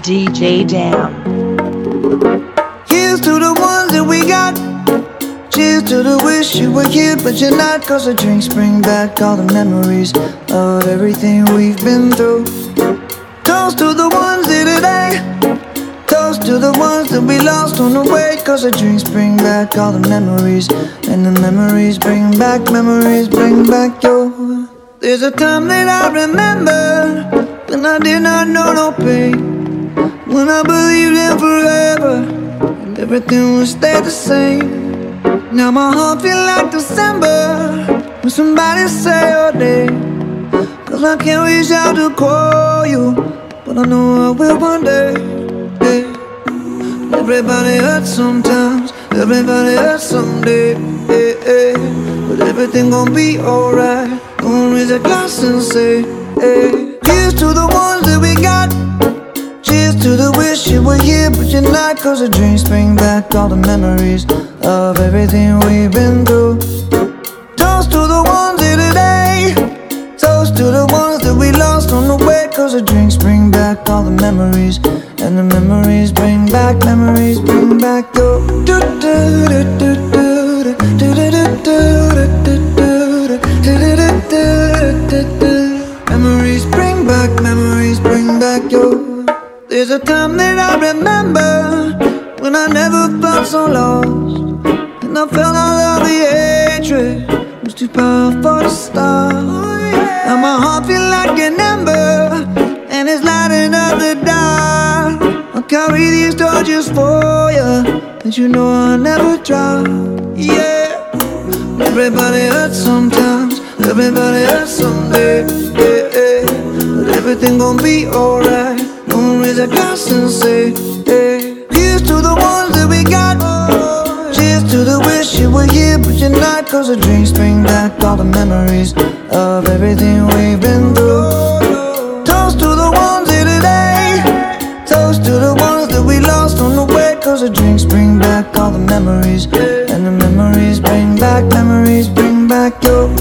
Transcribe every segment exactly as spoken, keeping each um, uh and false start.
D J Dam. Here's to the ones that we got. Cheers to the wish you were here but you're not. Cause the drinks bring back all the memories of everything we've been through. Toast to the ones here today. Toast to the ones that we lost on the way. Cause the drinks bring back all the memories. And the memories bring back, memories bring back your. There's a time that I remember when I did not know no pain, when I believed in forever and everything would stay the same. Now my heart feel like December when somebody say your name. Cause I can't reach out to call you, but I know I will one day. Hey. Everybody hurts sometimes, everybody hurts someday. Hey, hey. But everything gon' be alright. Gonna raise a glass and say, hey. Here's to the ones that we got. Cheers to the wish you were here but you're not. Cause the drinks bring back all the memories of everything we've been through. Toast to the ones here today. Toast to the ones that we lost on the way. Cause the drinks bring back all the memories. And the memories bring back, memories bring back your. Memories bring back, memories bring back your. There's a time that I remember when I never felt so lost, and I felt all of the hatred was too powerful to stop. Now my heart feel like an ember and it's lighting up the dark. I'll carry these torches for you, and you know I'll never drop. Yeah. Everybody hurts sometimes, everybody hurts someday. Yeah, yeah. But everything gon' be alright. Gonna raise a glass and say, hey. Here's to the ones that we got. Cheers to the wish you were here but you're not. Cause the drinks bring back all the memories of everything we've been through. Toast to the ones here today. Toast to the ones that we lost on the way. Cause the drinks bring back all the memories. And the memories bring back, memories bring back your.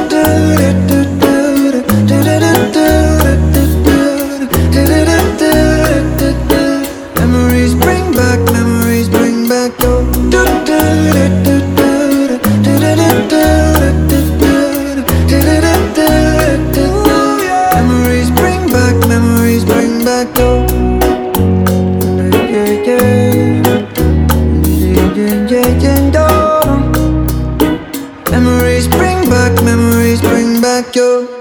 Memories bring back, memories bring back your. Memories bring back, memories bring back your. Yeah, yeah, yeah, yeah, yeah. Memories bring back, memories bring back your.